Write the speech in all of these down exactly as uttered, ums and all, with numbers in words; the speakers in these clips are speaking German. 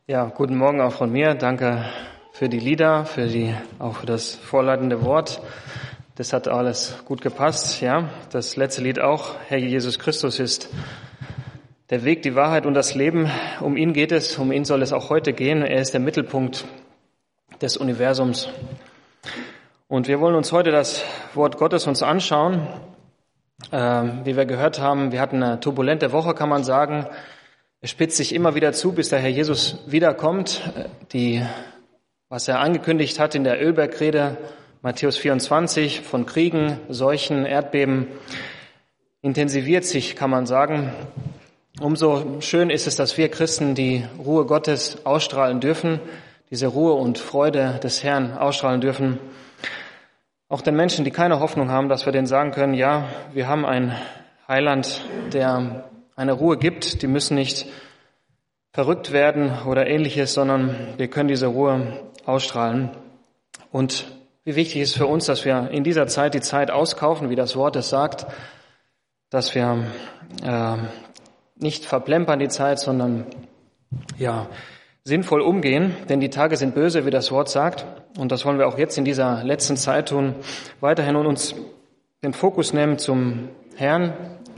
Ja, guten Morgen auch von mir. Danke für die Lieder, für die, auch für das vorleitende Wort. Das hat alles gut gepasst, ja. Das letzte Lied auch. Herr Jesus Christus ist der Weg, die Wahrheit und das Leben. Um ihn geht es, um ihn soll es auch heute gehen. Er ist der Mittelpunkt des Universums. Und wir wollen uns heute das Wort Gottes uns anschauen. Ähm, wie wir gehört haben, wir hatten eine turbulente Woche, kann man sagen. Es spitzt sich immer wieder zu, bis der Herr Jesus wiederkommt. Die, was er angekündigt hat in der Ölbergrede, Matthäus vierundzwanzig, von Kriegen, Seuchen, Erdbeben, intensiviert sich, kann man sagen. Umso schön ist es, dass wir Christen die Ruhe Gottes ausstrahlen dürfen, diese Ruhe und Freude des Herrn ausstrahlen dürfen. Auch den Menschen, die keine Hoffnung haben, dass wir denen sagen können, ja, wir haben einen Heiland, der eine Ruhe gibt, die müssen nicht verrückt werden oder ähnliches, sondern wir können diese Ruhe ausstrahlen. Und wie wichtig ist für uns, dass wir in dieser Zeit die Zeit auskaufen, wie das Wort es sagt, dass wir äh, nicht verplempern die Zeit, sondern ja sinnvoll umgehen, denn die Tage sind böse, wie das Wort sagt. Und das wollen wir auch jetzt in dieser letzten Zeit tun, weiterhin und uns den Fokus nehmen zum Herrn,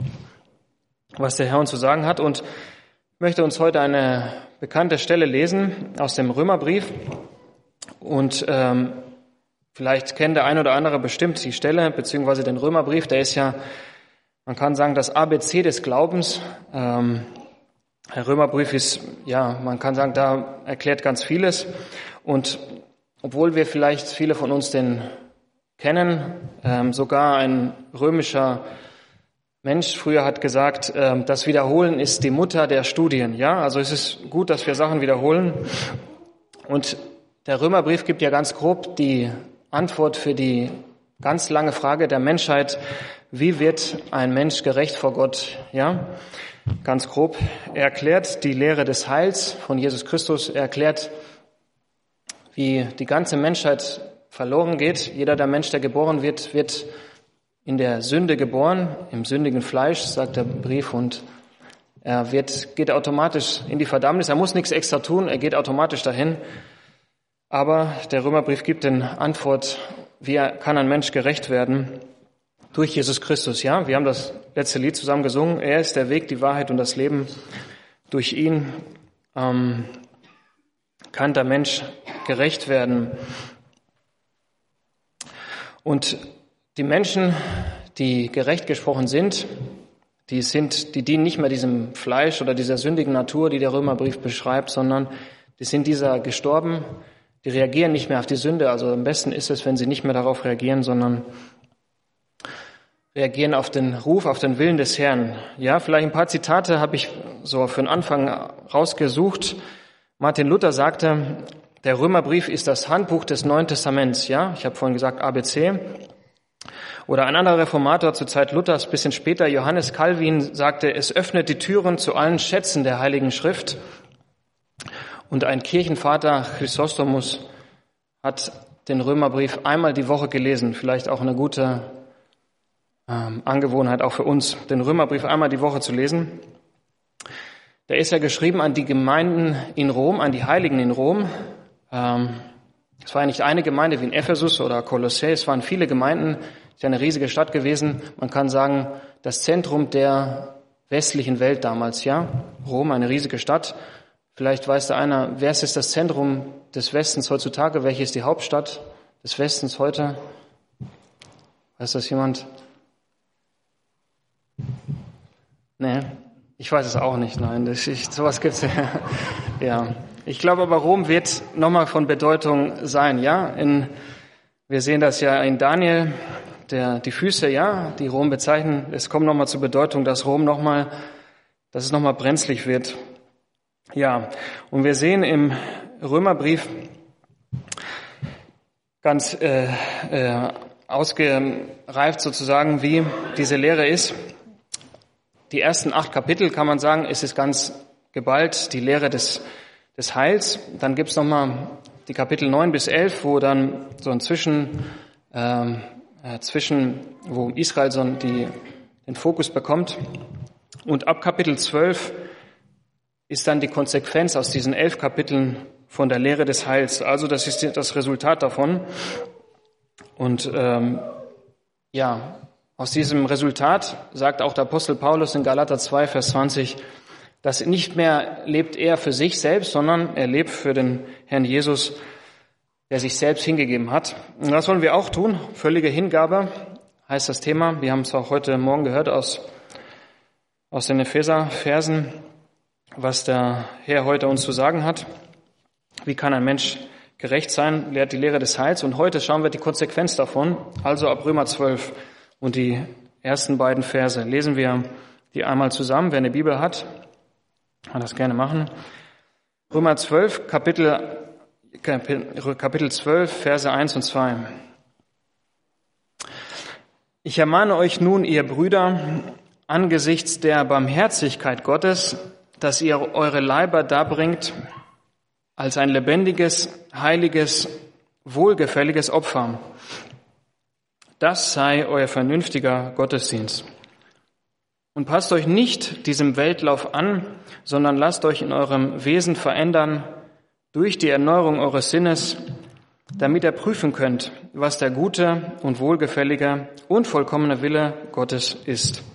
was der Herr uns zu sagen hat. Und ich möchte uns heute eine bekannte Stelle lesen aus dem Römerbrief. Und ähm, vielleicht kennt der ein oder andere bestimmt die Stelle, beziehungsweise den Römerbrief. Der ist ja, man kann sagen, das A B C des Glaubens. Ähm, der Römerbrief ist, ja, man kann sagen, da erklärt ganz vieles. Und obwohl wir vielleicht viele von uns den kennen, ähm, sogar ein römischer Mensch früher hat gesagt, das Wiederholen ist die Mutter der Studien. Ja, also es ist gut, dass wir Sachen wiederholen. Und der Römerbrief gibt ja ganz grob die Antwort für die ganz lange Frage der Menschheit: Wie wird ein Mensch gerecht vor Gott? Ja, ganz grob. Er erklärt die Lehre des Heils von Jesus Christus. Er erklärt, wie die ganze Menschheit verloren geht. Jeder der Mensch, der geboren wird, wird in der Sünde geboren, im sündigen Fleisch, sagt der Brief, und er wird, geht automatisch in die Verdammnis. Er muss nichts extra tun, er geht automatisch dahin. Aber der Römerbrief gibt den Antwort, wie kann ein Mensch gerecht werden? Durch Jesus Christus, ja. Wir haben das letzte Lied zusammen gesungen. Er ist der Weg, die Wahrheit und das Leben. Durch ihn ähm, kann der Mensch gerecht werden. Und die Menschen, die gerecht gesprochen sind, die sind, die dienen nicht mehr diesem Fleisch oder dieser sündigen Natur, die der Römerbrief beschreibt, sondern die sind dieser gestorben, die reagieren nicht mehr auf die Sünde. Also am besten ist es, wenn sie nicht mehr darauf reagieren, sondern reagieren auf den Ruf, auf den Willen des Herrn. Ja, vielleicht ein paar Zitate habe ich so für den Anfang rausgesucht. Martin Luther sagte, der Römerbrief ist das Handbuch des Neuen Testaments. Ja, ich habe vorhin gesagt A B C. Oder ein anderer Reformator zur Zeit Luthers, bisschen später, Johannes Calvin, sagte, es öffnet die Türen zu allen Schätzen der Heiligen Schrift. Und ein Kirchenvater, Chrysostomus, hat den Römerbrief einmal die Woche gelesen. Vielleicht auch eine gute ähm, Angewohnheit auch für uns, den Römerbrief einmal die Woche zu lesen. Der ist ja geschrieben an die Gemeinden in Rom, an die Heiligen in Rom. Ähm, es war ja nicht eine Gemeinde wie in Ephesus oder Kolossä, es waren viele Gemeinden. Es ist ja eine riesige Stadt gewesen. Man kann sagen, das Zentrum der westlichen Welt damals, ja. Rom, eine riesige Stadt. Vielleicht weiß da einer, wer ist das Zentrum des Westens heutzutage? Welche ist die Hauptstadt des Westens heute? Weiß das jemand? Nee, ich weiß es auch nicht. Nein, das ist, sowas gibt's ja. Ja. Ich glaube aber, Rom wird nochmal von Bedeutung sein, ja. In, wir sehen das ja in Daniel. Der, die Füße, ja, die Rom bezeichnen, es kommt nochmal zur Bedeutung, dass Rom nochmal, dass es nochmal brenzlig wird. Ja, und wir sehen im Römerbrief ganz äh, äh, ausgereift sozusagen, wie diese Lehre ist. Die ersten acht Kapitel, kann man sagen, ist es ganz geballt, die Lehre des, des Heils. Dann gibt's nochmal die Kapitel neun bis elf, wo dann so ein Zwischen... Ähm, zwischen, wo Israel so die, den Fokus bekommt. Und ab Kapitel zwölf ist dann die Konsequenz aus diesen elf Kapiteln von der Lehre des Heils. Also das ist das Resultat davon. Und ähm, ja, aus diesem Resultat sagt auch der Apostel Paulus in Galater zwei, Vers zwanzig, dass nicht mehr lebt er für sich selbst, sondern er lebt für den Herrn Jesus, der sich selbst hingegeben hat. Und das wollen wir auch tun. Völlige Hingabe heißt das Thema. Wir haben es auch heute Morgen gehört aus, aus den Epheser-Versen, was der Herr heute uns zu sagen hat. Wie kann ein Mensch gerecht sein? Lehrt die Lehre des Heils. Und heute schauen wir die Konsequenz davon. Also ab Römer zwölf und die ersten beiden Verse lesen wir die einmal zusammen. Wer eine Bibel hat, kann das gerne machen. Römer zwölf, Kapitel, Kapitel zwölf, Verse eins und zwei. Ich ermahne euch nun, ihr Brüder, angesichts der Barmherzigkeit Gottes, dass ihr eure Leiber darbringt als ein lebendiges, heiliges, wohlgefälliges Opfer. Das sei euer vernünftiger Gottesdienst. Und passt euch nicht diesem Weltlauf an, sondern lasst euch in eurem Wesen verändern durch die Erneuerung eures Sinnes, damit ihr prüfen könnt, was der gute und wohlgefällige und vollkommene Wille Gottes ist.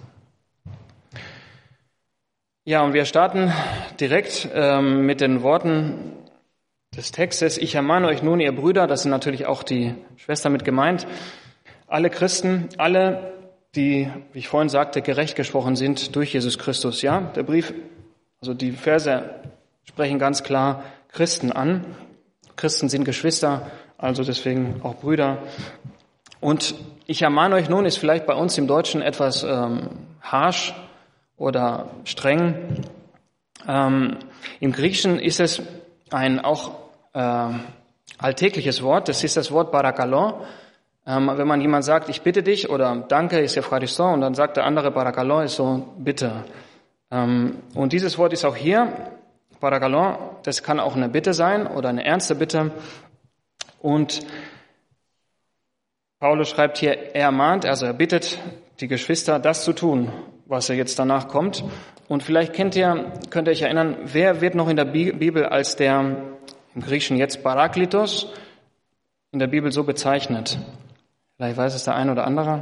Ja, und wir starten direkt ähm, mit den Worten des Textes. Ich ermahne euch nun, ihr Brüder, das sind natürlich auch die Schwestern mit gemeint, alle Christen, alle, die, wie ich vorhin sagte, gerecht gesprochen sind durch Jesus Christus. Ja, der Brief, also die Verse sprechen ganz klar Christen an. Christen sind Geschwister, also deswegen auch Brüder. Und ich ermahne euch nun, ist vielleicht bei uns im Deutschen etwas ähm, harsch oder streng. Ähm, Im Griechischen ist es ein auch äh, alltägliches Wort. Das ist das Wort Parakalon. Ähm, wenn man jemand sagt, ich bitte dich, oder danke, ist Eucharistie, und dann sagt der andere Parakalon, ist so bitte. Ähm, und dieses Wort ist auch hier, Parakalon, das kann auch eine Bitte sein oder eine ernste Bitte. Und Paulus schreibt hier, er ermahnt, also er bittet die Geschwister, das zu tun, was er jetzt danach kommt. Und vielleicht kennt ihr, könnt ihr euch erinnern, wer wird noch in der Bibel als der, im Griechischen jetzt Parakletos, in der Bibel so bezeichnet? Vielleicht weiß es der eine oder andere.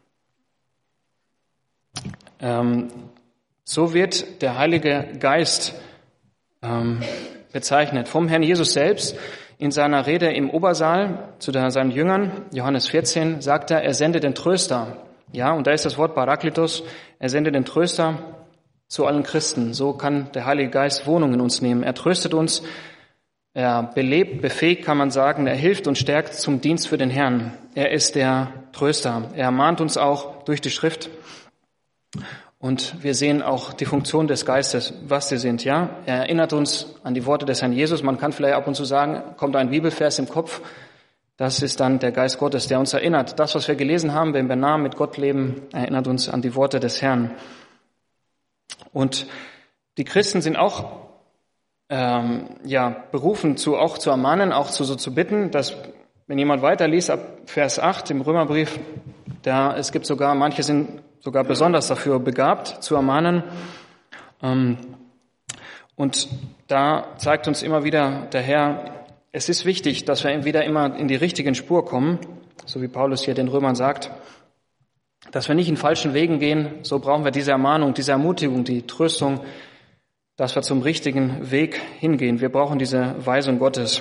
Ähm, so wird der Heilige Geist ähm, bezeichnet vom Herrn Jesus selbst. In seiner Rede im Obersaal zu der, seinen Jüngern, Johannes vierzehn, sagt er, er sendet den Tröster. Ja, und da ist das Wort Parakletos, er sendet den Tröster zu allen Christen. So kann der Heilige Geist Wohnung in uns nehmen. Er tröstet uns, er belebt, befähigt, kann man sagen, er hilft und stärkt zum Dienst für den Herrn. Er ist der Tröster. Er ermahnt uns auch durch die Schrift. Und wir sehen auch die Funktion des Geistes, was sie sind, ja. Er erinnert uns an die Worte des Herrn Jesus. Man kann vielleicht ab und zu sagen, kommt ein Bibelvers im Kopf. Das ist dann der Geist Gottes, der uns erinnert. Das, was wir gelesen haben, wenn wir nah mit Gott leben, erinnert uns an die Worte des Herrn. Und die Christen sind auch ähm, ja berufen, zu auch zu ermahnen, auch zu so zu bitten, dass, wenn jemand weiterliest, ab Vers acht im Römerbrief, da es gibt sogar, manche sind sogar besonders dafür begabt, zu ermahnen. Ähm, und da zeigt uns immer wieder der Herr, es ist wichtig, dass wir wieder immer in die richtigen Spur kommen, so wie Paulus hier den Römern sagt, dass wir nicht in falschen Wegen gehen. So brauchen wir diese Ermahnung, diese Ermutigung, die Tröstung, dass wir zum richtigen Weg hingehen. Wir brauchen diese Weisung Gottes.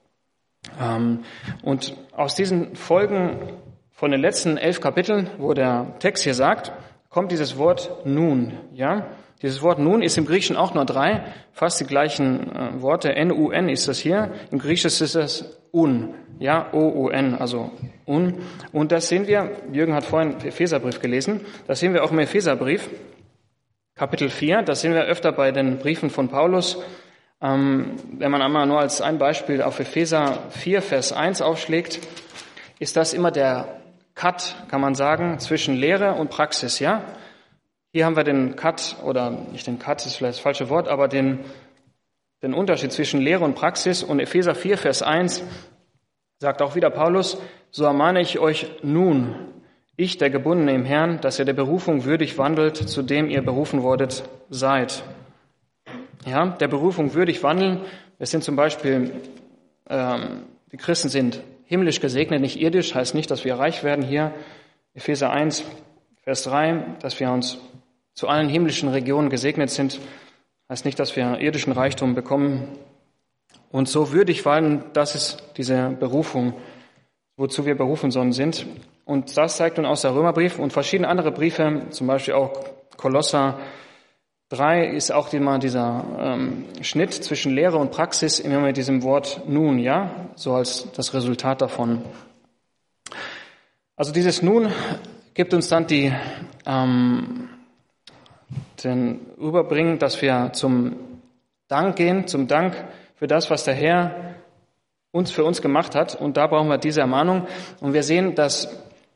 Und aus diesen Folgen von den letzten elf Kapiteln, wo der Text hier sagt, kommt dieses Wort nun. Ja, dieses Wort nun ist im Griechischen auch nur drei, fast die gleichen äh, Worte. N U N ist das hier. Im Griechischen ist es un. Ja, O U N, also un. Und das sehen wir, Jürgen hat vorhin Epheserbrief gelesen, das sehen wir auch im Epheserbrief, Kapitel vier, das sehen wir öfter bei den Briefen von Paulus. Ähm, wenn man einmal nur als ein Beispiel auf Epheser vier, Vers eins aufschlägt, ist das immer der Cut, kann man sagen, zwischen Lehre und Praxis, ja? Hier haben wir den Cut, oder nicht den Cut, ist vielleicht das falsche Wort, aber den, den Unterschied zwischen Lehre und Praxis. Und Epheser vier, Vers eins sagt auch wieder Paulus, so ermahne ich euch nun, ich, der Gebundene im Herrn, dass ihr der Berufung würdig wandelt, zu dem ihr berufen wordet seid. ja, der Berufung würdig wandeln. Wir sind zum Beispiel, ähm, die Christen sind himmlisch gesegnet, nicht irdisch, heißt nicht, dass wir reich werden hier. Epheser eins, Vers drei, dass wir uns zu allen himmlischen Regionen gesegnet sind, heißt nicht, dass wir irdischen Reichtum bekommen. Und so würdig wandeln, das ist diese Berufung, wozu wir berufen sollen sind. Und das zeigt uns aus der Römerbrief und verschiedene andere Briefe, zum Beispiel auch Kolosser drei ist auch immer dieser ähm, Schnitt zwischen Lehre und Praxis, immer mit diesem Wort nun, ja, so als das Resultat davon. Also dieses Nun gibt uns dann die, ähm, den Überbringen, dass wir zum Dank gehen, zum Dank für das, was der Herr uns für uns gemacht hat. Und da brauchen wir diese Ermahnung. Und wir sehen, dass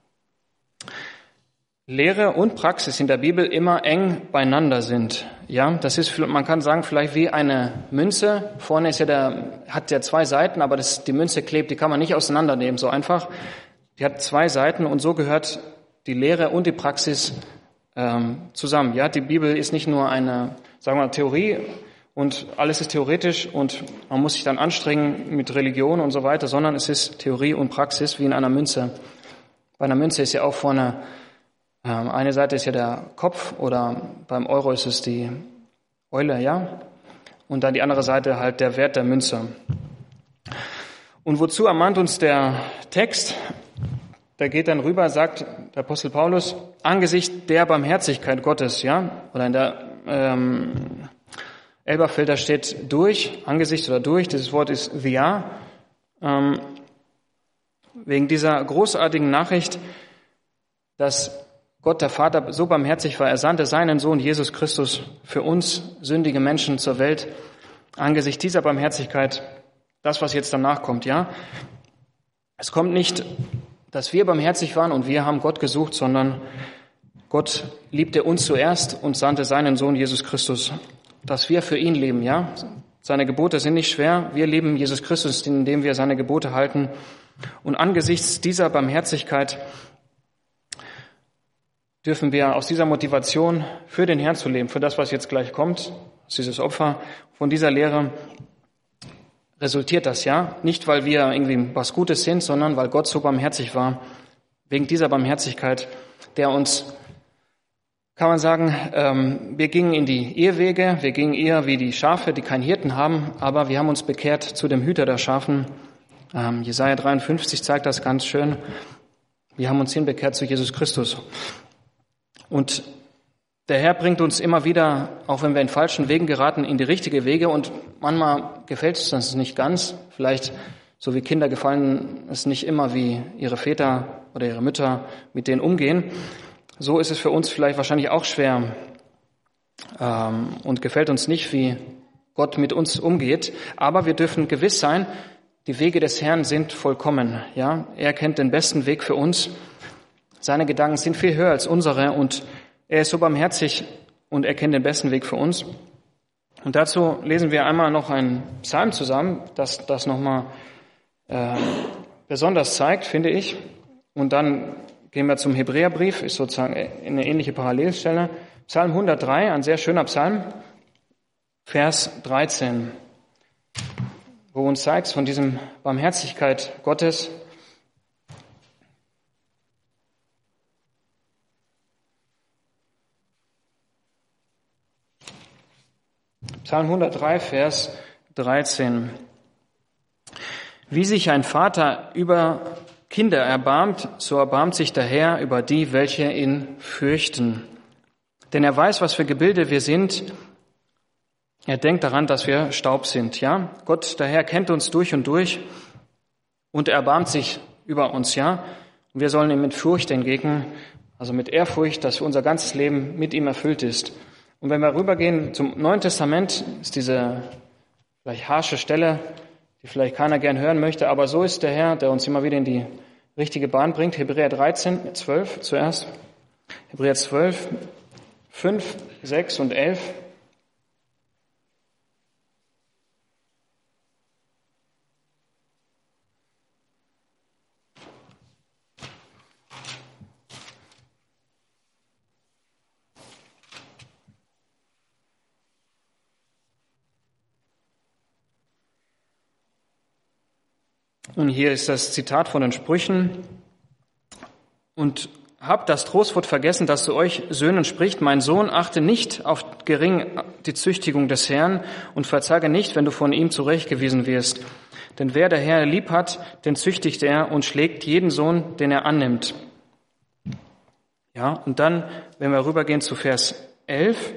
Lehre und Praxis in der Bibel immer eng beieinander sind. Ja, das ist, man kann sagen, vielleicht wie eine Münze. Vorne ist ja der, hat ja zwei Seiten, aber das, die Münze klebt, die kann man nicht auseinandernehmen, so einfach. Die hat zwei Seiten und so gehört die Lehre und die Praxis ähm, zusammen. Ja, die Bibel ist nicht nur eine, sagen wir mal, Theorie und alles ist theoretisch und man muss sich dann anstrengen mit Religion und so weiter, sondern es ist Theorie und Praxis wie in einer Münze. Bei einer Münze ist ja auch vorne, ähm, eine Seite ist ja der Kopf oder beim Euro ist es die Eule, ja, und dann die andere Seite halt der Wert der Münze. Und wozu ermahnt uns der Text? Da geht dann rüber, sagt der Apostel Paulus, angesichts der Barmherzigkeit Gottes, ja, oder in der ähm, Elberfelder steht durch, angesichts oder durch, dieses Wort ist via, ähm, wegen dieser großartigen Nachricht, dass Gott, der Vater, so barmherzig war, er sandte seinen Sohn Jesus Christus für uns, sündige Menschen, zur Welt, angesichts dieser Barmherzigkeit, das, was jetzt danach kommt, ja. Es kommt nicht, dass wir barmherzig waren und wir haben Gott gesucht, sondern Gott liebte uns zuerst und sandte seinen Sohn Jesus Christus, dass wir für ihn leben, ja. Seine Gebote sind nicht schwer. Wir lieben Jesus Christus, indem wir seine Gebote halten. Und angesichts dieser Barmherzigkeit dürfen wir aus dieser Motivation für den Herrn zu leben, für das, was jetzt gleich kommt, dieses Opfer, von dieser Lehre resultiert das, ja. Nicht, weil wir irgendwie was Gutes sind, sondern weil Gott so barmherzig war. Wegen dieser Barmherzigkeit, der uns, kann man sagen, ähm, wir gingen in die Irrwege, wir gingen eher wie die Schafe, die keinen Hirten haben, aber wir haben uns bekehrt zu dem Hüter der Schafen. Ähm, Jesaja dreiundfünfzig zeigt das ganz schön. Wir haben uns hinbekehrt zu Jesus Christus. Und der Herr bringt uns immer wieder, auch wenn wir in falschen Wegen geraten, in die richtige Wege. Und manchmal gefällt es uns nicht ganz. Vielleicht, so wie Kinder gefallen es nicht immer, wie ihre Väter oder ihre Mütter mit denen umgehen. So ist es für uns vielleicht wahrscheinlich auch schwer ähm, und gefällt uns nicht, wie Gott mit uns umgeht. Aber wir dürfen gewiss sein, die Wege des Herrn sind vollkommen. Ja, er kennt den besten Weg für uns. Seine Gedanken sind viel höher als unsere und er ist so barmherzig und er kennt den besten Weg für uns. Und dazu lesen wir einmal noch einen Psalm zusammen, das das nochmal äh, besonders zeigt, finde ich. Und dann gehen wir zum Hebräerbrief, ist sozusagen eine ähnliche Parallelstelle. Psalm hundertdrei, ein sehr schöner Psalm, Vers dreizehn, wo uns zeigt von diesem Barmherzigkeit Gottes. Psalm hundertdrei, Vers dreizehn. Wie sich ein Vater über Kinder erbarmt, so erbarmt sich der Herr über die, welche ihn fürchten. Denn er weiß, was für Gebilde wir sind. Er denkt daran, dass wir Staub sind, ja. Gott, der Herr, kennt uns durch und durch und er erbarmt sich über uns, ja. Und wir sollen ihm mit Furcht entgegen, also mit Ehrfurcht, dass unser ganzes Leben mit ihm erfüllt ist. Und wenn wir rübergehen zum Neuen Testament, ist diese vielleicht harsche Stelle, die vielleicht keiner gern hören möchte, aber so ist der Herr, der uns immer wieder in die richtige Bahn bringt. Hebräer dreizehn, zwölf zuerst. Hebräer zwölf, fünf, sechs und elf. Und hier ist das Zitat von den Sprüchen. Und habt das Trostwort vergessen, das zu euch Söhnen spricht. Mein Sohn, achte nicht auf gering die Züchtigung des Herrn und verzage nicht, wenn du von ihm zurechtgewiesen wirst. Denn wer der Herr lieb hat, den züchtigt er und schlägt jeden Sohn, den er annimmt. Ja, und dann, wenn wir rübergehen zu Vers elf.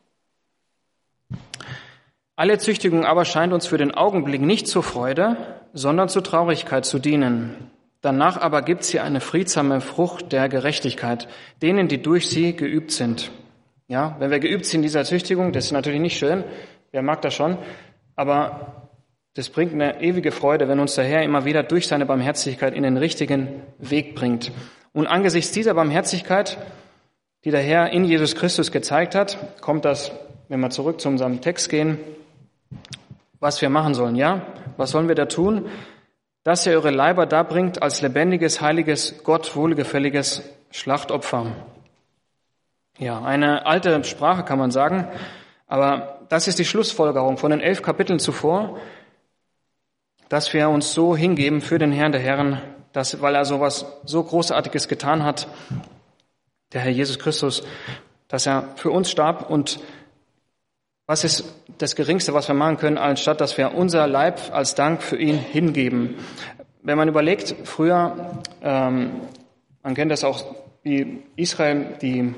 Alle Züchtigung aber scheint uns für den Augenblick nicht zur Freude, sondern zur Traurigkeit zu dienen. Danach aber gibt sie eine friedsame Frucht der Gerechtigkeit, denen, die durch sie geübt sind. Ja, wenn wir geübt sind in dieser Züchtigung, das ist natürlich nicht schön, wer mag das schon, aber das bringt eine ewige Freude, wenn uns der Herr immer wieder durch seine Barmherzigkeit in den richtigen Weg bringt. Und angesichts dieser Barmherzigkeit, die der Herr in Jesus Christus gezeigt hat, kommt das, wenn wir zurück zu unserem Text gehen, was wir machen sollen. Ja, was sollen wir da tun? Dass ihr eure Leiber darbringt als lebendiges, heiliges, Gott wohlgefälliges Schlachtopfer. Ja, eine alte Sprache kann man sagen, aber das ist die Schlussfolgerung von den elf Kapiteln zuvor, dass wir uns so hingeben für den Herrn der Herren, dass, weil er sowas so Großartiges getan hat, der Herr Jesus Christus, dass er für uns starb. Und was ist das Geringste, was wir machen können, anstatt dass wir unser Leib als Dank für ihn hingeben? Wenn man überlegt, früher, ähm, man kennt das auch, wie Israel die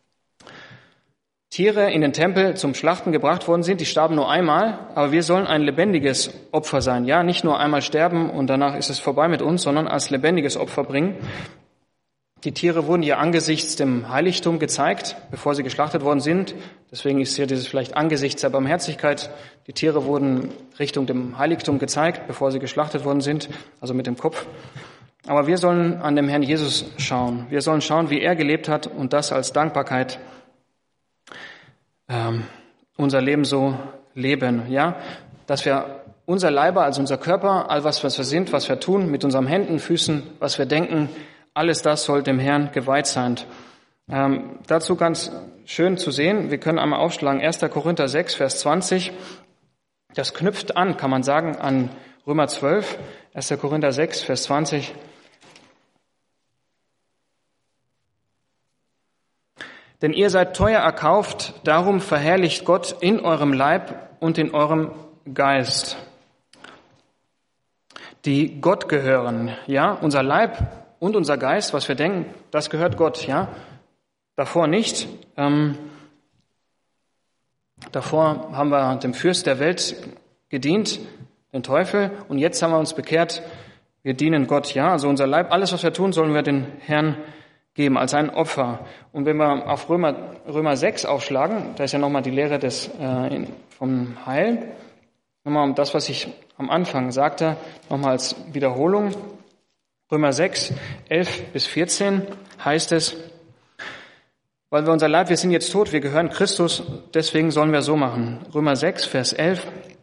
Tiere in den Tempel zum Schlachten gebracht worden sind, die starben nur einmal, aber wir sollen ein lebendiges Opfer sein. Ja, nicht nur einmal sterben und danach ist es vorbei mit uns, sondern als lebendiges Opfer bringen. Die Tiere wurden ja angesichts dem Heiligtum gezeigt, bevor sie geschlachtet worden sind. Deswegen ist hier dieses vielleicht angesichts der Barmherzigkeit. Die Tiere wurden Richtung dem Heiligtum gezeigt, bevor sie geschlachtet worden sind, also mit dem Kopf. Aber wir sollen an dem Herrn Jesus schauen. Wir sollen schauen, wie er gelebt hat und das als Dankbarkeit ähm, unser Leben so leben. Ja, dass wir unser Leiber, also unser Körper, all was, was wir sind, was wir tun, mit unseren Händen, Füßen, was wir denken, alles das soll dem Herrn geweiht sein. Ähm, dazu ganz schön zu sehen, wir können einmal aufschlagen, erster Korinther sechs, Vers zwanzig. Das knüpft an, kann man sagen, an Römer zwölf, erster Korinther sechs, Vers zwanzig. Denn ihr seid teuer erkauft, darum verherrlicht Gott in eurem Leib und in eurem Geist, die Gott gehören. Ja, unser Leib und unser Geist, was wir denken, das gehört Gott, ja. Davor nicht. Ähm, davor haben wir dem Fürst der Welt gedient, den Teufel, und jetzt haben wir uns bekehrt, wir dienen Gott, ja. Also unser Leib, alles, was wir tun, sollen wir den Herrn geben, als ein Opfer. Und wenn wir auf Römer, Römer sechs aufschlagen, da ist ja nochmal die Lehre des, äh, vom Heil, nochmal das, was ich am Anfang sagte, nochmal als Wiederholung. Römer sechs, elf bis vierzehn heißt es, weil wir unser Leib, wir sind jetzt tot, wir gehören Christus, deswegen sollen wir so machen. Römer sechs, Vers elf.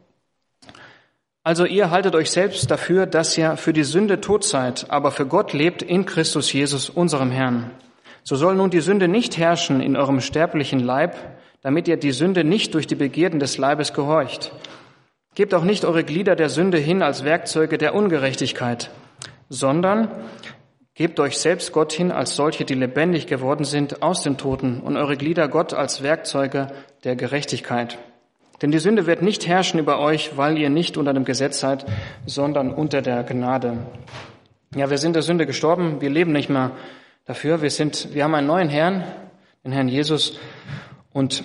Also ihr haltet euch selbst dafür, dass ihr für die Sünde tot seid, aber für Gott lebt in Christus Jesus, unserem Herrn. So soll nun die Sünde nicht herrschen in eurem sterblichen Leib, damit ihr die Sünde nicht durch die Begierden des Leibes gehorcht. Gebt auch nicht eure Glieder der Sünde hin als Werkzeuge der Ungerechtigkeit, sondern gebt euch selbst Gott hin als solche, die lebendig geworden sind aus den Toten, und eure Glieder Gott als Werkzeuge der Gerechtigkeit. Denn die Sünde wird nicht herrschen über euch, weil ihr nicht unter dem Gesetz seid, sondern unter der Gnade. Ja, wir sind der Sünde gestorben, wir leben nicht mehr dafür. Wir sind, wir haben einen neuen Herrn, den Herrn Jesus, und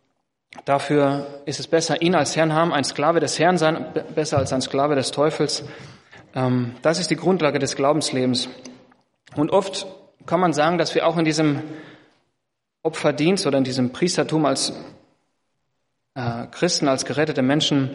dafür ist es besser, ihn als Herrn haben, ein Sklave des Herrn sein, besser als ein Sklave des Teufels. Das ist die Grundlage des Glaubenslebens. Und oft kann man sagen, dass wir auch in diesem Opferdienst oder in diesem Priestertum als äh, Christen, als gerettete Menschen,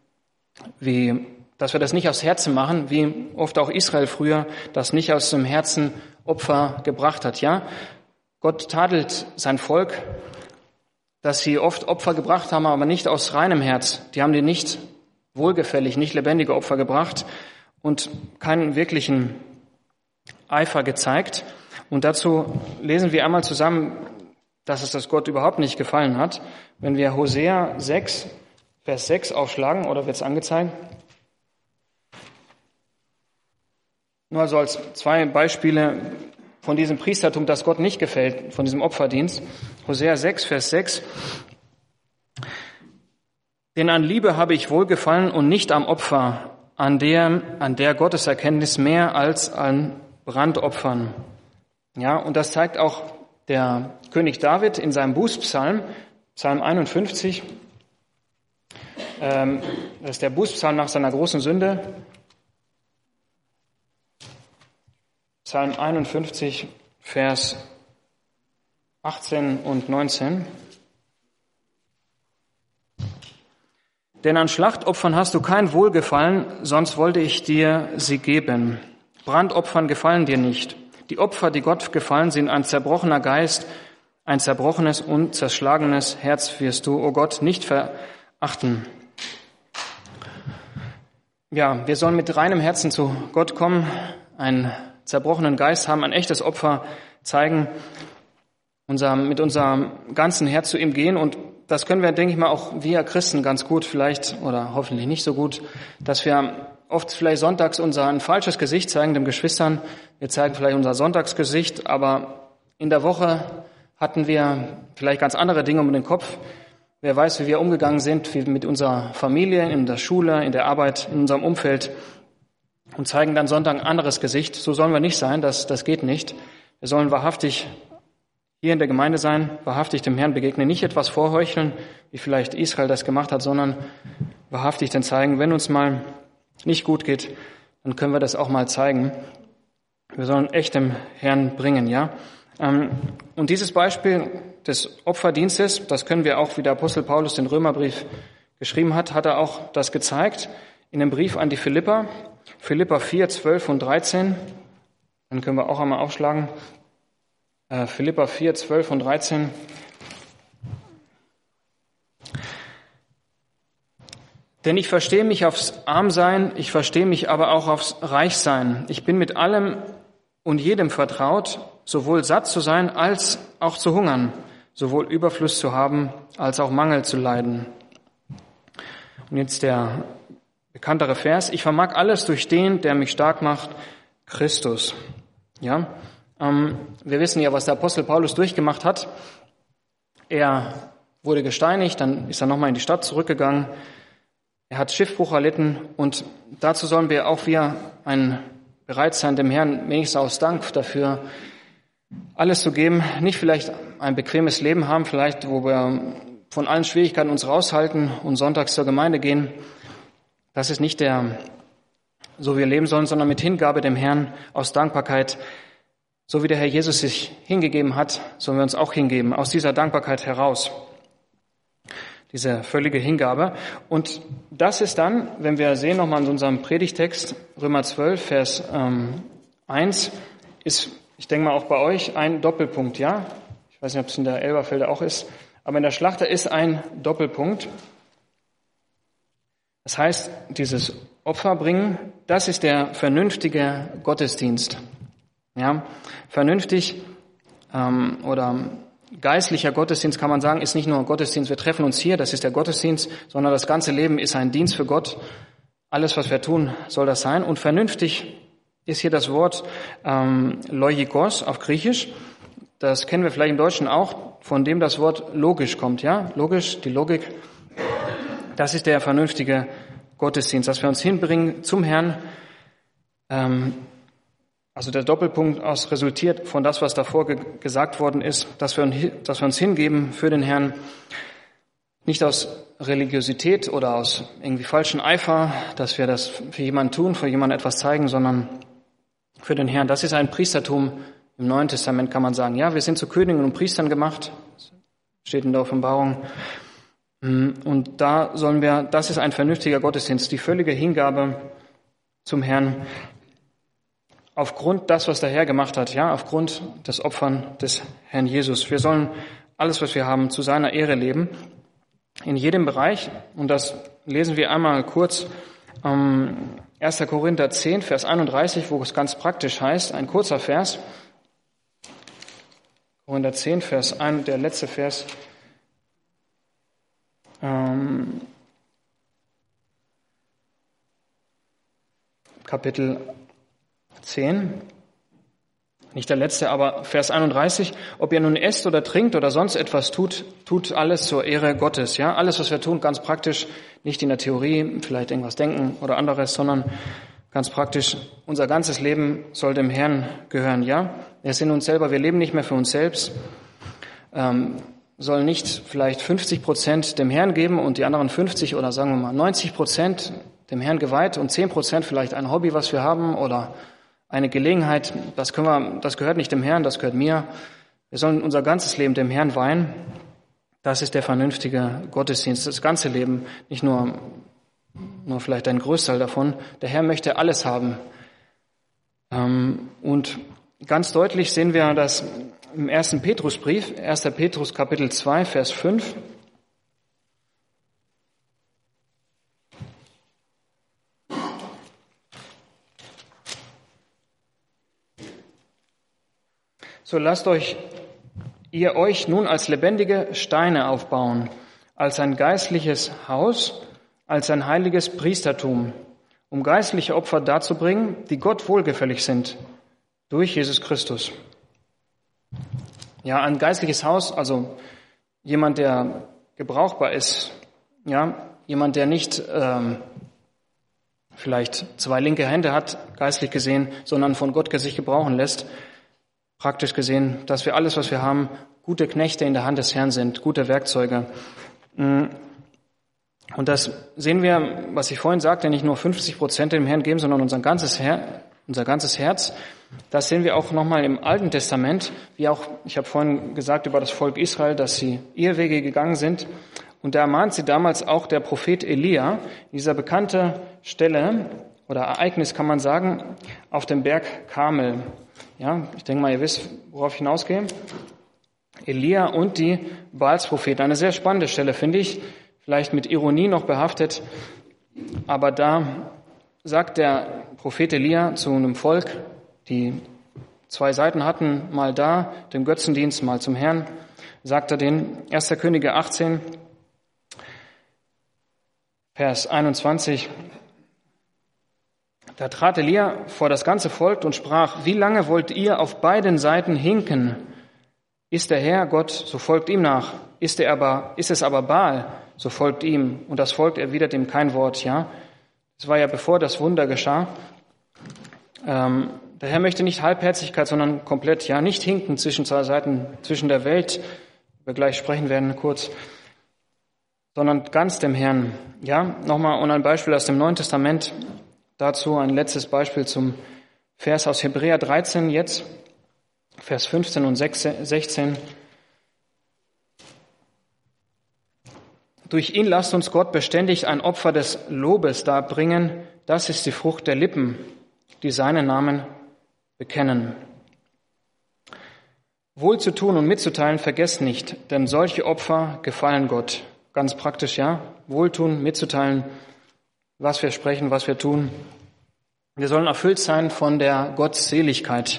wie, dass wir das nicht aus Herzen machen, wie oft auch Israel früher das nicht aus dem Herzen Opfer gebracht hat. Ja, Gott tadelt sein Volk, dass sie oft Opfer gebracht haben, aber nicht aus reinem Herz. Die haben die nicht wohlgefällig, nicht lebendige Opfer gebracht und keinen wirklichen Eifer gezeigt. Und dazu lesen wir einmal zusammen, dass es das Gott überhaupt nicht gefallen hat. Wenn wir Hosea sechs, Vers sechs aufschlagen, oder wird es angezeigt? nur also als zwei Beispiele von diesem Priestertum, das Gott nicht gefällt, von diesem Opferdienst. Hosea sechs, Vers sechs. Denn an Liebe habe ich wohlgefallen und nicht am Opfer, an der, an der Gotteserkenntnis mehr als an Brandopfern. Ja, und das zeigt auch der König David in seinem Bußpsalm, Psalm einundfünfzig. Ähm, das ist der Bußpsalm nach seiner großen Sünde. Psalm einundfünfzig, Vers achtzehn und neunzehn. Denn an Schlachtopfern hast du kein Wohlgefallen, sonst wollte ich dir sie geben. Brandopfern gefallen dir nicht. Die Opfer, die Gott gefallen, sind ein zerbrochener Geist, ein zerbrochenes und zerschlagenes Herz wirst du, o Gott, nicht verachten. Ja, wir sollen mit reinem Herzen zu Gott kommen, einen zerbrochenen Geist haben, ein echtes Opfer zeigen, unser, mit unserem ganzen Herz zu ihm gehen. Und das können wir, denke ich mal, auch wir Christen ganz gut vielleicht oder hoffentlich nicht so gut, dass wir oft vielleicht sonntags unser ein falsches Gesicht zeigen, den Geschwistern. Wir zeigen vielleicht unser Sonntagsgesicht, aber in der Woche hatten wir vielleicht ganz andere Dinge um den Kopf. Wer weiß, wie wir umgegangen sind, wie mit unserer Familie, in der Schule, in der Arbeit, in unserem Umfeld und zeigen dann Sonntag ein anderes Gesicht. So sollen wir nicht sein, das, das geht nicht. Wir sollen wahrhaftig hier in der Gemeinde sein, wahrhaftig dem Herrn begegnen, nicht etwas vorheucheln, wie vielleicht Israel das gemacht hat, sondern wahrhaftig dann zeigen, wenn uns mal nicht gut geht, dann können wir das auch mal zeigen. Wir sollen echt dem Herrn bringen, ja. Und dieses Beispiel des Opferdienstes, das können wir auch, wie der Apostel Paulus den Römerbrief geschrieben hat, hat er auch das gezeigt in dem Brief an die Philipper, Philipper vier, zwölf und dreizehn. Dann können wir auch einmal aufschlagen. Philipper vier, zwölf und dreizehn. Denn ich verstehe mich aufs Armsein, ich verstehe mich aber auch aufs Reichsein. Ich bin mit allem und jedem vertraut, sowohl satt zu sein als auch zu hungern, sowohl Überfluss zu haben als auch Mangel zu leiden. Und jetzt der bekanntere Vers: Ich vermag alles durch den, der mich stark macht, Christus. Ja, ähm, wir wissen ja, was der Apostel Paulus durchgemacht hat. Er wurde gesteinigt, dann ist er nochmal in die Stadt zurückgegangen. Er hat Schiffbruch erlitten und dazu sollen wir auch wir ein bereit sein, dem Herrn wenigstens aus Dank dafür alles zu geben. Nicht vielleicht ein bequemes Leben haben, vielleicht wo wir von allen Schwierigkeiten uns raushalten und sonntags zur Gemeinde gehen. Das ist nicht der, so wir leben sollen, sondern mit Hingabe dem Herrn aus Dankbarkeit. So wie der Herr Jesus sich hingegeben hat, sollen wir uns auch hingeben, aus dieser Dankbarkeit heraus. Diese völlige Hingabe. Und das ist dann, wenn wir sehen nochmal in unserem Predigtext, Römer zwölf, Vers ähm, eins, ist, ich denke mal auch bei euch, ein Doppelpunkt, ja? Ich weiß nicht, ob es in der Elberfelder auch ist, aber in der Schlachter ist ein Doppelpunkt. Das heißt, dieses Opfer bringen, das ist der vernünftige Gottesdienst. Ja, vernünftig ähm, oder geistlicher Gottesdienst, kann man sagen, ist nicht nur Gottesdienst, wir treffen uns hier, das ist der Gottesdienst, sondern das ganze Leben ist ein Dienst für Gott. Alles, was wir tun, soll das sein. Und vernünftig ist hier das Wort ähm, logikos auf Griechisch. Das kennen wir vielleicht im Deutschen auch, von dem das Wort logisch kommt. Ja, logisch, die Logik. Das ist der vernünftige Gottesdienst, dass wir uns hinbringen zum Herrn. Ähm, Also der Doppelpunkt aus resultiert von das, was davor ge- gesagt worden ist, dass wir, dass wir uns hingeben für den Herrn, nicht aus Religiosität oder aus irgendwie falschen Eifer, dass wir das für jemanden tun, für jemanden etwas zeigen, sondern für den Herrn. Das ist ein Priestertum im Neuen Testament, kann man sagen. Ja, wir sind zu Königen und Priestern gemacht, steht in der Offenbarung. Und da sollen wir, das ist ein vernünftiger Gottesdienst, die völlige Hingabe zum Herrn. Aufgrund das, was der Herr gemacht hat, ja, aufgrund des Opfern des Herrn Jesus. Wir sollen alles, was wir haben, zu seiner Ehre leben, in jedem Bereich. Und das lesen wir einmal kurz, ähm, erster Korinther zehn, Vers einunddreißig, wo es ganz praktisch heißt, ein kurzer Vers. Korinther zehn, Vers eins, der letzte Vers. Ähm, Kapitel zehn. Nicht der letzte, aber Vers einunddreißig. Ob ihr nun esst oder trinkt oder sonst etwas tut, tut alles zur Ehre Gottes. Ja, alles, was wir tun, ganz praktisch, nicht in der Theorie, vielleicht irgendwas denken oder anderes, sondern ganz praktisch. Unser ganzes Leben soll dem Herrn gehören. Ja, wir sind uns selber, wir leben nicht mehr für uns selbst. Ähm, soll nicht vielleicht fünfzig Prozent dem Herrn geben und die anderen fünfzig oder sagen wir mal neunzig Prozent dem Herrn geweiht und zehn Prozent vielleicht ein Hobby, was wir haben oder eine Gelegenheit, das können wir, das gehört nicht dem Herrn, das gehört mir. Wir sollen unser ganzes Leben dem Herrn weihen. Das ist der vernünftige Gottesdienst, das ganze Leben, nicht nur, nur vielleicht ein Großteil davon. Der Herr möchte alles haben. Und ganz deutlich sehen wir das im ersten Petrusbrief, erster Petrus Kapitel zwei, Vers fünf. So lasst euch, ihr euch nun als lebendige Steine aufbauen, als ein geistliches Haus, als ein heiliges Priestertum, um geistliche Opfer darzubringen, die Gott wohlgefällig sind, durch Jesus Christus. Ja, ein geistliches Haus, also jemand, der gebrauchbar ist, ja, jemand, der nicht ähm, vielleicht zwei linke Hände hat, geistlich gesehen, sondern von Gott sich gebrauchen lässt. Praktisch gesehen, dass wir alles, was wir haben, gute Knechte in der Hand des Herrn sind, gute Werkzeuge. Und das sehen wir, was ich vorhin sagte, nicht nur fünfzig Prozent dem Herrn geben, sondern unser ganzes, Her- unser ganzes Herz. Das sehen wir auch nochmal im Alten Testament, wie auch, ich habe vorhin gesagt über das Volk Israel, dass sie Irrwege gegangen sind. Und da ermahnt sie damals auch der Prophet Elia, dieser bekannte Stelle oder Ereignis, kann man sagen, auf dem Berg Karmel. Ja, ich denke mal, ihr wisst, worauf ich hinausgehe. Elia und die Baalspropheten. Eine sehr spannende Stelle, finde ich. Vielleicht mit Ironie noch behaftet. Aber da sagt der Prophet Elia zu einem Volk, die zwei Seiten hatten, mal da, dem Götzendienst, mal zum Herrn, sagt er den, erster Könige achtzehn, Vers einundzwanzig, da trat Elia vor das ganze Volk und sprach, wie lange wollt ihr auf beiden Seiten hinken? Ist der Herr Gott, so folgt ihm nach. Ist, er aber, ist es aber Baal, so folgt ihm. Und das Volk erwidert ihm kein Wort. Ja, es war ja bevor das Wunder geschah. Ähm, der Herr möchte nicht Halbherzigkeit, sondern komplett, ja, nicht hinken zwischen zwei Seiten, zwischen der Welt, wir gleich sprechen werden kurz, sondern ganz dem Herrn. Ja, nochmal und ein Beispiel aus dem Neuen Testament. Dazu ein letztes Beispiel zum Vers aus Hebräer dreizehn jetzt, Vers fünfzehn und sechzehn. Durch ihn lasst uns Gott beständig ein Opfer des Lobes darbringen, das ist die Frucht der Lippen, die seinen Namen bekennen. Wohl zu tun und mitzuteilen vergesst nicht, denn solche Opfer gefallen Gott. Ganz praktisch, ja, wohltun, mitzuteilen, was wir sprechen, was wir tun. Wir sollen erfüllt sein von der Gottseligkeit.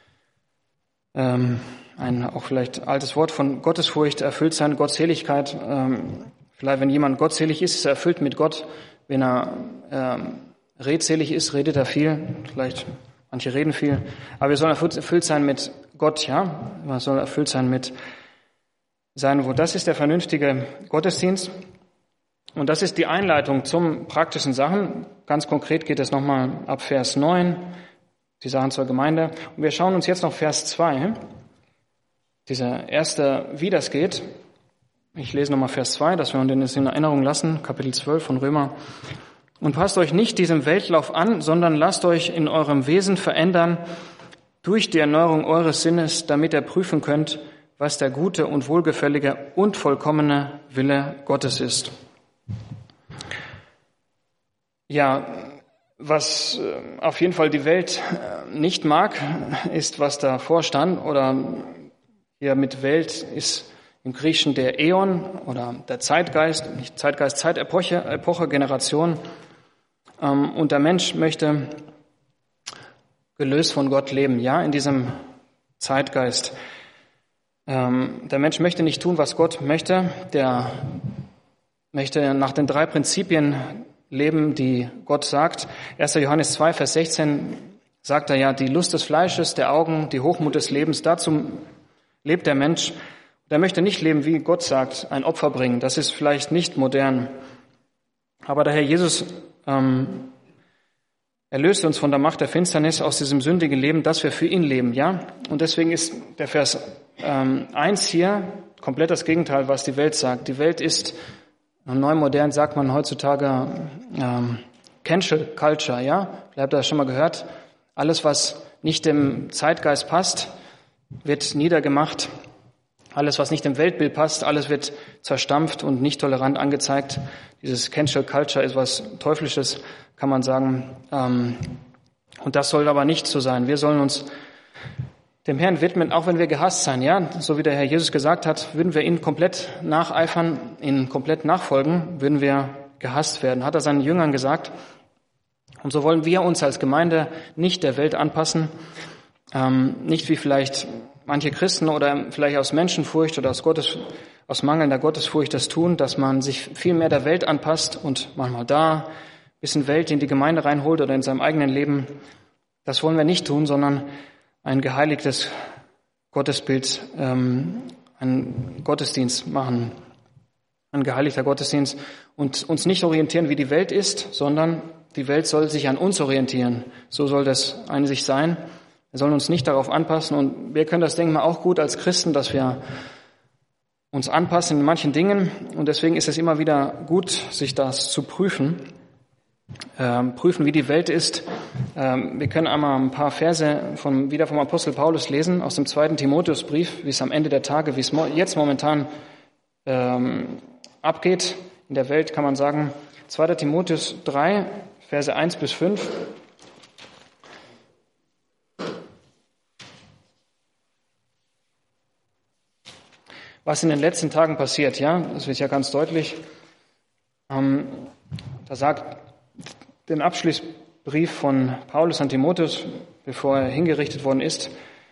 Ähm, ein auch vielleicht altes Wort von Gottesfurcht, erfüllt sein, Gottseligkeit. Ähm, vielleicht, wenn jemand gottselig ist, ist er erfüllt mit Gott. Wenn er ähm, redselig ist, redet er viel. Vielleicht, manche reden viel. Aber wir sollen erfüllt, erfüllt sein mit Gott, ja. Man soll erfüllt sein mit seinem Wort. Das ist der vernünftige Gottesdienst. Und das ist die Einleitung zum praktischen Sachen. Ganz konkret geht es nochmal ab Vers neun, die Sachen zur Gemeinde. Und wir schauen uns jetzt noch Vers zwei, dieser erste, wie das geht. Ich lese nochmal Vers zwei, dass wir uns in Erinnerung lassen, Kapitel zwölf von Römer. Und passt euch nicht diesem Weltlauf an, sondern lasst euch in eurem Wesen verändern durch die Erneuerung eures Sinnes, damit ihr prüfen könnt, was der gute und wohlgefällige und vollkommene Wille Gottes ist. Ja, was auf jeden Fall die Welt nicht mag, ist, was davor stand. Oder hier mit Welt ist im Griechischen der Äon oder der Zeitgeist, nicht Zeitgeist, Zeitepoche, Epoche, Generation. Und der Mensch möchte gelöst von Gott leben, ja, in diesem Zeitgeist. Der Mensch möchte nicht tun, was Gott möchte. Der möchte nach den drei Prinzipien leben, die Gott sagt. erster Johannes zwei, Vers sechzehn sagt er ja, die Lust des Fleisches, der Augen, die Hochmut des Lebens, dazu lebt der Mensch. Der möchte nicht leben, wie Gott sagt, ein Opfer bringen. Das ist vielleicht nicht modern. Aber der Herr Jesus ähm, erlöst uns von der Macht der Finsternis aus diesem sündigen Leben, dass wir für ihn leben, ja? Und deswegen ist der Vers ähm, eins hier komplett das Gegenteil, was die Welt sagt. Die Welt ist, neu modern sagt man heutzutage, ähm, Cancel Culture, ja? Vielleicht habt ihr das schon mal gehört. Alles, was nicht dem Zeitgeist passt, wird niedergemacht. Alles, was nicht dem Weltbild passt, alles wird zerstampft und nicht tolerant angezeigt. Dieses Cancel Culture ist was Teuflisches, kann man sagen. Und das soll aber nicht so sein. Wir sollen uns dem Herrn widmen, auch wenn wir gehasst sein. Ja, so wie der Herr Jesus gesagt hat, würden wir ihn komplett nacheifern, ihn komplett nachfolgen, würden wir gehasst werden. Hat er seinen Jüngern gesagt. Und so wollen wir uns als Gemeinde nicht der Welt anpassen, nicht wie vielleicht manche Christen oder vielleicht aus Menschenfurcht oder aus Gottes, aus mangelnder Gottesfurcht das tun, dass man sich viel mehr der Welt anpasst und manchmal da ein bisschen Welt in die Gemeinde reinholt oder in seinem eigenen Leben. Das wollen wir nicht tun, sondern ein geheiligtes Gottesbild, ähm, einen Gottesdienst machen, ein geheiligter Gottesdienst und uns nicht orientieren, wie die Welt ist, sondern die Welt soll sich an uns orientieren. So soll das an sich sein. Wir sollen uns nicht darauf anpassen und wir können das, denke ich mal, auch gut als Christen, dass wir uns anpassen in manchen Dingen und deswegen ist es immer wieder gut, sich das zu prüfen, ähm, prüfen, wie die Welt ist. Ähm, wir können einmal ein paar Verse von, wieder vom Apostel Paulus lesen, aus dem zweiten Timotheusbrief, wie es am Ende der Tage, wie es mo- jetzt momentan ähm, abgeht in der Welt, kann man sagen. zweiter Timotheus drei, Verse eins bis fünf. Was in den letzten Tagen passiert, ja, das wird ja ganz deutlich. Ähm, da sagt den Abschlussbrief von Paulus an Timotheus, bevor er hingerichtet worden ist.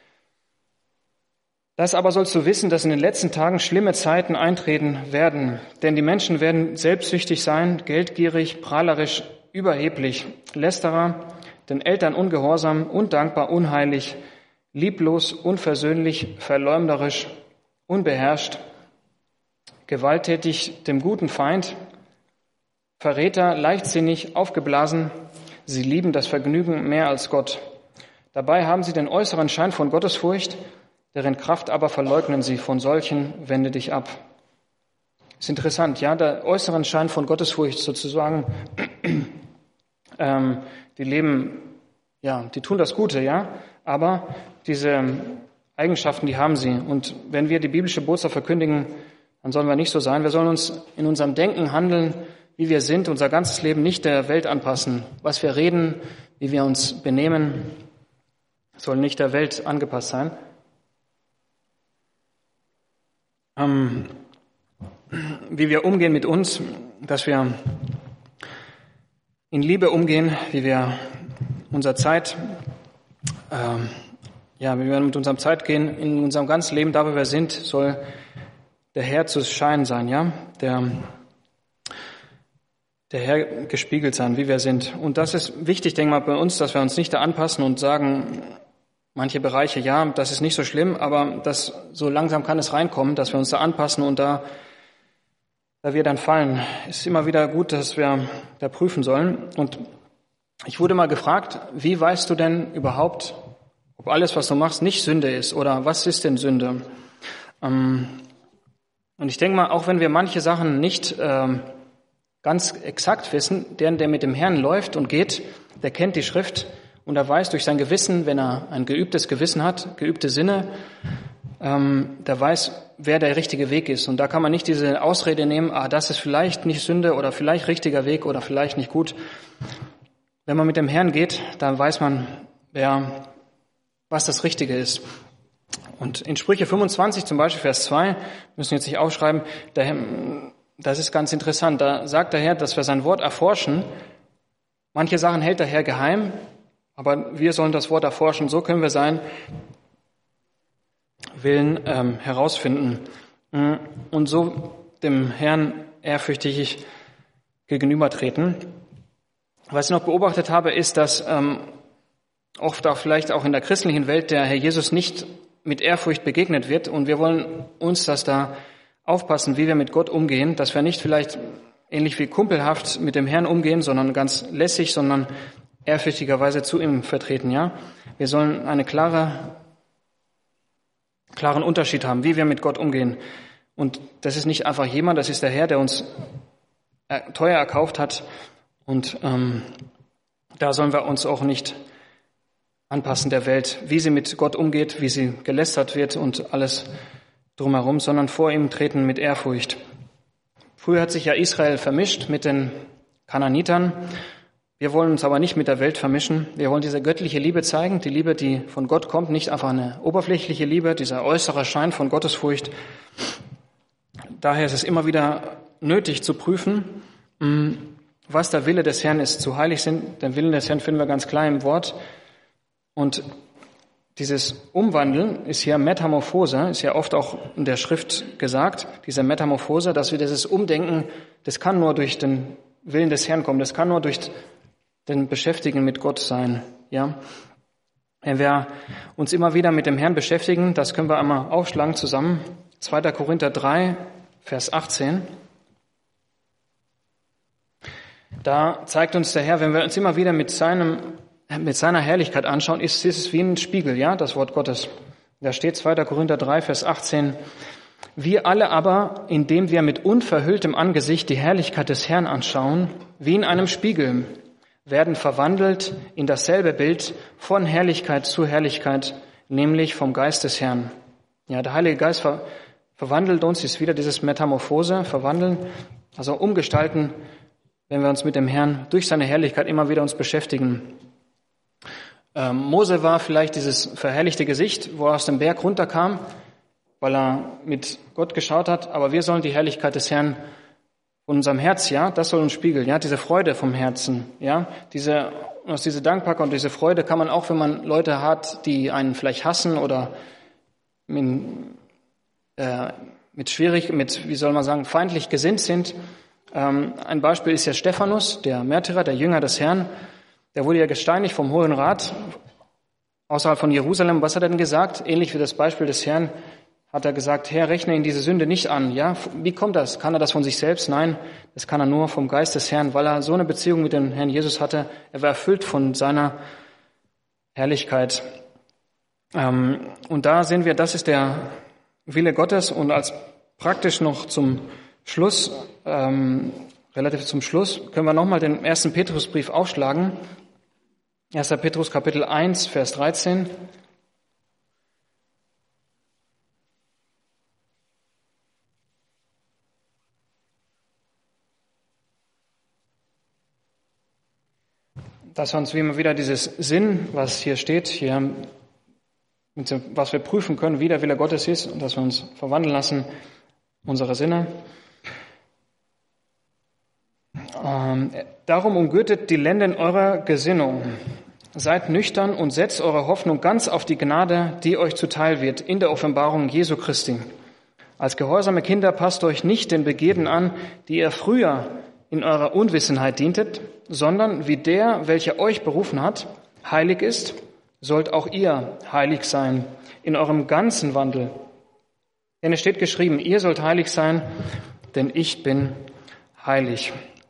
Das aber sollst du wissen, dass in den letzten Tagen schlimme Zeiten eintreten werden. Denn die Menschen werden selbstsüchtig sein, geldgierig, prahlerisch, überheblich, Lästerer, den Eltern ungehorsam, undankbar, unheilig, lieblos, unversöhnlich, verleumderisch, unbeherrscht, gewalttätig dem guten Feind, Verräter, leichtsinnig, aufgeblasen, sie lieben das Vergnügen mehr als Gott. Dabei haben sie den äußeren Schein von Gottesfurcht, deren Kraft aber verleugnen sie. Von solchen wende dich ab. Ist interessant, ja, der äußeren Schein von Gottesfurcht sozusagen, ähm, die leben, ja, die tun das Gute, ja, aber diese Eigenschaften, die haben sie. Und wenn wir die biblische Botschaft verkündigen, dann sollen wir nicht so sein. Wir sollen uns in unserem Denken, Handeln, wie wir sind, unser ganzes Leben nicht der Welt anpassen. Was wir reden, wie wir uns benehmen, soll nicht der Welt angepasst sein. Ähm, wie wir umgehen mit uns, dass wir in Liebe umgehen, wie wir unsere Zeit, ähm, ja, wie wir mit unserer Zeit gehen, in unserem ganzen Leben, da wo wir sind, soll der Herr zu scheinen sein, ja, der, der Herr gespiegelt sein, wie wir sind. Und das ist wichtig, denke ich mal, bei uns, dass wir uns nicht da anpassen und sagen, manche Bereiche, ja, das ist nicht so schlimm, aber das, so langsam kann es reinkommen, dass wir uns da anpassen und da, da wir dann fallen. Es ist immer wieder gut, dass wir da prüfen sollen. Und ich wurde mal gefragt, wie weißt du denn überhaupt, ob alles, was du machst, nicht Sünde ist oder was ist denn Sünde? Ähm, und ich denke mal, auch wenn wir manche Sachen nicht ähm, ganz exakt wissen, der, der mit dem Herrn läuft und geht, der kennt die Schrift und er weiß durch sein Gewissen, wenn er ein geübtes Gewissen hat, geübte Sinne, ähm, der weiß, wer der richtige Weg ist. Und da kann man nicht diese Ausrede nehmen, ah, das ist vielleicht nicht Sünde oder vielleicht richtiger Weg oder vielleicht nicht gut. Wenn man mit dem Herrn geht, dann weiß man, wer, was das Richtige ist. Und in Sprüche fünfundzwanzig, zum Beispiel Vers zwei, müssen wir jetzt nicht aufschreiben, der, das ist ganz interessant. Da sagt der Herr, dass wir sein Wort erforschen. Manche Sachen hält der Herr geheim, aber wir sollen das Wort erforschen. So können wir sein Willen ähm, herausfinden und so dem Herrn ehrfürchtig gegenübertreten. Was ich noch beobachtet habe, ist, dass ähm, oft auch vielleicht auch in der christlichen Welt der Herr Jesus nicht mit Ehrfurcht begegnet wird. Und wir wollen uns das da aufpassen, wie wir mit Gott umgehen, dass wir nicht vielleicht ähnlich wie kumpelhaft mit dem Herrn umgehen, sondern ganz lässig, sondern ehrfürchtigerweise zu ihm vertreten, ja. Wir sollen eine klare, klaren Unterschied haben, wie wir mit Gott umgehen. Und das ist nicht einfach jemand, das ist der Herr, der uns teuer erkauft hat. Und ähm, da sollen wir uns auch nicht anpassen der Welt, wie sie mit Gott umgeht, wie sie gelästert wird und alles drumherum, sondern vor ihm treten mit Ehrfurcht. Früher hat sich ja Israel vermischt mit den Kananitern. Wir wollen uns aber nicht mit der Welt vermischen. Wir wollen diese göttliche Liebe zeigen, die Liebe, die von Gott kommt, nicht einfach eine oberflächliche Liebe, dieser äußere Schein von Gottesfurcht. Daher ist es immer wieder nötig zu prüfen, was der Wille des Herrn ist. Zu heilig sind, den Willen des Herrn finden wir ganz klar im Wort. Und dieses Umwandeln ist hier Metamorphose, ist ja oft auch in der Schrift gesagt, diese Metamorphose, dass wir dieses Umdenken, das kann nur durch den Willen des Herrn kommen, das kann nur durch den Beschäftigen mit Gott sein, ja. Wenn wir uns immer wieder mit dem Herrn beschäftigen, das können wir einmal aufschlagen zusammen, zweiter Korinther drei, Vers achtzehn. Da zeigt uns der Herr, wenn wir uns immer wieder mit seinem mit seiner Herrlichkeit anschauen, ist es wie ein Spiegel, ja, das Wort Gottes. Da steht zweiter Korinther drei, Vers achtzehn. Wir alle aber, indem wir mit unverhülltem Angesicht die Herrlichkeit des Herrn anschauen, wie in einem Spiegel, werden verwandelt in dasselbe Bild von Herrlichkeit zu Herrlichkeit, nämlich vom Geist des Herrn. Ja, der Heilige Geist ver- verwandelt uns, ist wieder dieses Metamorphose, verwandeln, also umgestalten, wenn wir uns mit dem Herrn durch seine Herrlichkeit immer wieder uns beschäftigen. Ähm, Mose war vielleicht dieses verherrlichte Gesicht, wo er aus dem Berg runterkam, weil er mit Gott geschaut hat. Aber wir sollen die Herrlichkeit des Herrn von unserem Herz, ja, das soll uns spiegeln, ja, diese Freude vom Herzen, ja, diese, aus diese Dankbarkeit und diese Freude kann man auch, wenn man Leute hat, die einen vielleicht hassen oder mit, äh, mit schwierig, mit, wie soll man sagen, feindlich gesinnt sind. Ähm, ein Beispiel ist ja Stephanus, der Märtyrer, der Jünger des Herrn. Der wurde ja gesteinigt vom Hohen Rat außerhalb von Jerusalem. Was hat er denn gesagt? Ähnlich wie das Beispiel des Herrn hat er gesagt, Herr, rechne ihn diese Sünde nicht an. Ja, wie kommt das? Kann er das von sich selbst? Nein, das kann er nur vom Geist des Herrn, weil er so eine Beziehung mit dem Herrn Jesus hatte. Er war erfüllt von seiner Herrlichkeit. Und da sehen wir, das ist der Wille Gottes. Und als praktisch noch zum Schluss, ähm, relativ zum Schluss, können wir nochmal den ersten Petrusbrief aufschlagen. erster Petrus Kapitel eins, Vers dreizehn. Dass wir uns wie immer wieder dieses Sinn, was hier steht, hier, was wir prüfen können, wie der Wille Gottes ist, und dass wir uns verwandeln lassen, unsere Sinne. Ähm, darum umgürtet die Lenden eurer Gesinnung. Seid nüchtern und setzt eure Hoffnung ganz auf die Gnade, die euch zuteil wird in der Offenbarung Jesu Christi. Als gehorsame Kinder passt euch nicht den Begierden an, die ihr früher in eurer Unwissenheit dientet, sondern wie der, welcher euch berufen hat, heilig ist, sollt auch ihr heilig sein in eurem ganzen Wandel. Denn es steht geschrieben, ihr sollt heilig sein, denn ich bin heilig.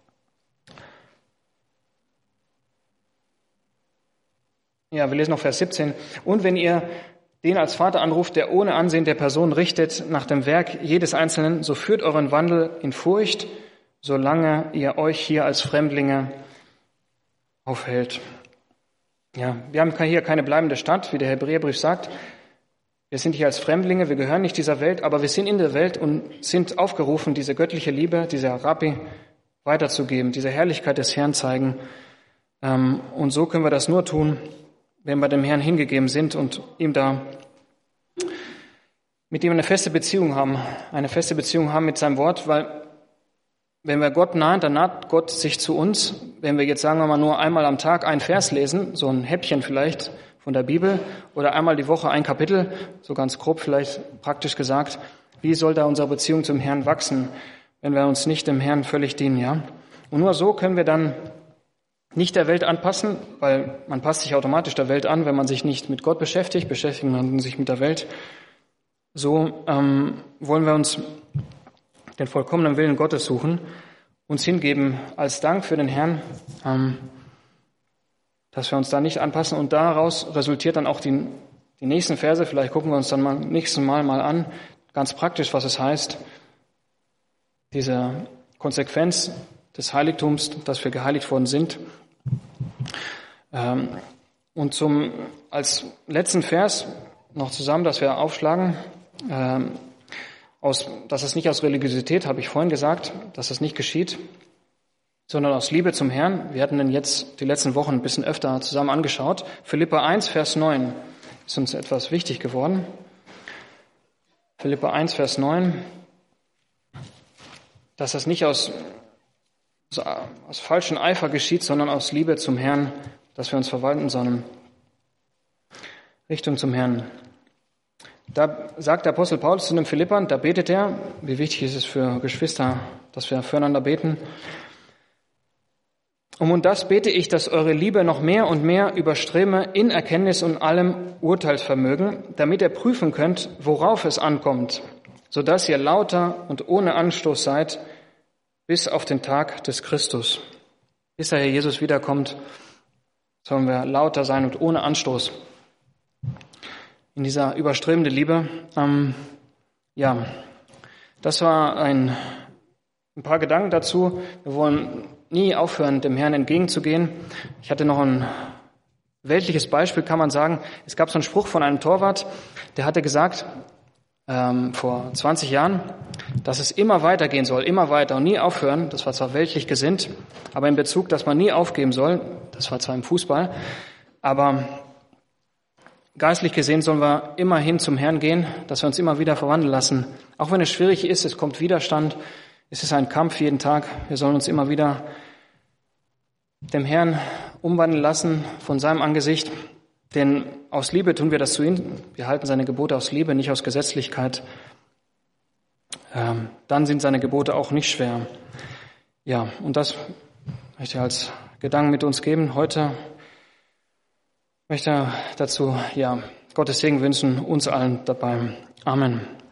Ja, wir lesen noch Vers siebzehn. Und wenn ihr den als Vater anruft, der ohne Ansehen der Person richtet nach dem Werk jedes Einzelnen, so führt euren Wandel in Furcht, solange ihr euch hier als Fremdlinge aufhält. Ja, wir haben hier keine bleibende Stadt, wie der Hebräerbrief sagt. Wir sind hier als Fremdlinge, wir gehören nicht dieser Welt, aber wir sind in der Welt und sind aufgerufen, diese göttliche Liebe, diese Agape weiterzugeben, diese Herrlichkeit des Herrn zeigen. Und so können wir das nur tun, wenn wir dem Herrn hingegeben sind und ihm da mit ihm eine feste Beziehung haben, eine feste Beziehung haben mit seinem Wort, weil wenn wir Gott nahen, dann naht Gott sich zu uns. Wenn wir jetzt, sagen wir mal, nur einmal am Tag ein Vers lesen, so ein Häppchen vielleicht von der Bibel, oder einmal die Woche ein Kapitel, so ganz grob vielleicht praktisch gesagt, wie soll da unsere Beziehung zum Herrn wachsen, wenn wir uns nicht dem Herrn völlig dienen, ja? Und nur so können wir dann nicht der Welt anpassen, weil man passt sich automatisch der Welt an, wenn man sich nicht mit Gott beschäftigt, beschäftigt man sich mit der Welt. So ähm, wollen wir uns den vollkommenen Willen Gottes suchen, uns hingeben als Dank für den Herrn, ähm, dass wir uns da nicht anpassen. Und daraus resultiert dann auch die, die nächsten Verse, vielleicht gucken wir uns dann mal nächsten Mal mal an, ganz praktisch, was es heißt, diese Konsequenz des Heiligtums, dass wir geheiligt worden sind. Ähm, und zum als letzten Vers noch zusammen, dass wir aufschlagen, ähm, aus, dass es nicht aus Religiosität, habe ich vorhin gesagt, dass es nicht geschieht, sondern aus Liebe zum Herrn. Wir hatten den jetzt die letzten Wochen ein bisschen öfter zusammen angeschaut. Philipper eins, Vers neun ist uns etwas wichtig geworden. Philipper eins, Vers neun, dass das nicht aus, aus falschem Eifer geschieht, sondern aus Liebe zum Herrn, dass wir uns verwalten sollen. Richtung zum Herrn. Da sagt der Apostel Paulus zu den Philippern, da betet er, wie wichtig ist es für Geschwister, dass wir füreinander beten. Um und das bete ich, dass eure Liebe noch mehr und mehr überströme in Erkenntnis und allem Urteilsvermögen, damit ihr prüfen könnt, worauf es ankommt, sodass ihr lauter und ohne Anstoß seid, bis auf den Tag des Christus. Bis der Herr Jesus wiederkommt, sollen wir lauter sein und ohne Anstoß. In dieser überströmende Liebe. Ähm, ja, das war ein, ein paar Gedanken dazu. Wir wollen nie aufhören, dem Herrn entgegenzugehen. Ich hatte noch ein weltliches Beispiel, kann man sagen. Es gab so einen Spruch von einem Torwart, der hatte gesagt, ähm, vor zwanzig Jahren, dass es immer weitergehen soll, immer weiter und nie aufhören. Das war zwar weltlich gesinnt, aber in Bezug, dass man nie aufgeben soll. Das war zwar im Fußball, aber geistlich gesehen sollen wir immer hin zum Herrn gehen, dass wir uns immer wieder verwandeln lassen. Auch wenn es schwierig ist, es kommt Widerstand, es ist ein Kampf jeden Tag. Wir sollen uns immer wieder dem Herrn umwandeln lassen von seinem Angesicht. Denn aus Liebe tun wir das zu ihm. Wir halten seine Gebote aus Liebe, nicht aus Gesetzlichkeit. Ähm, dann sind seine Gebote auch nicht schwer. Ja, und das möchte ich als Gedanken mit uns geben heute. Ich möchte dazu, ja, Gottes Segen wünschen, uns allen dabei. Amen.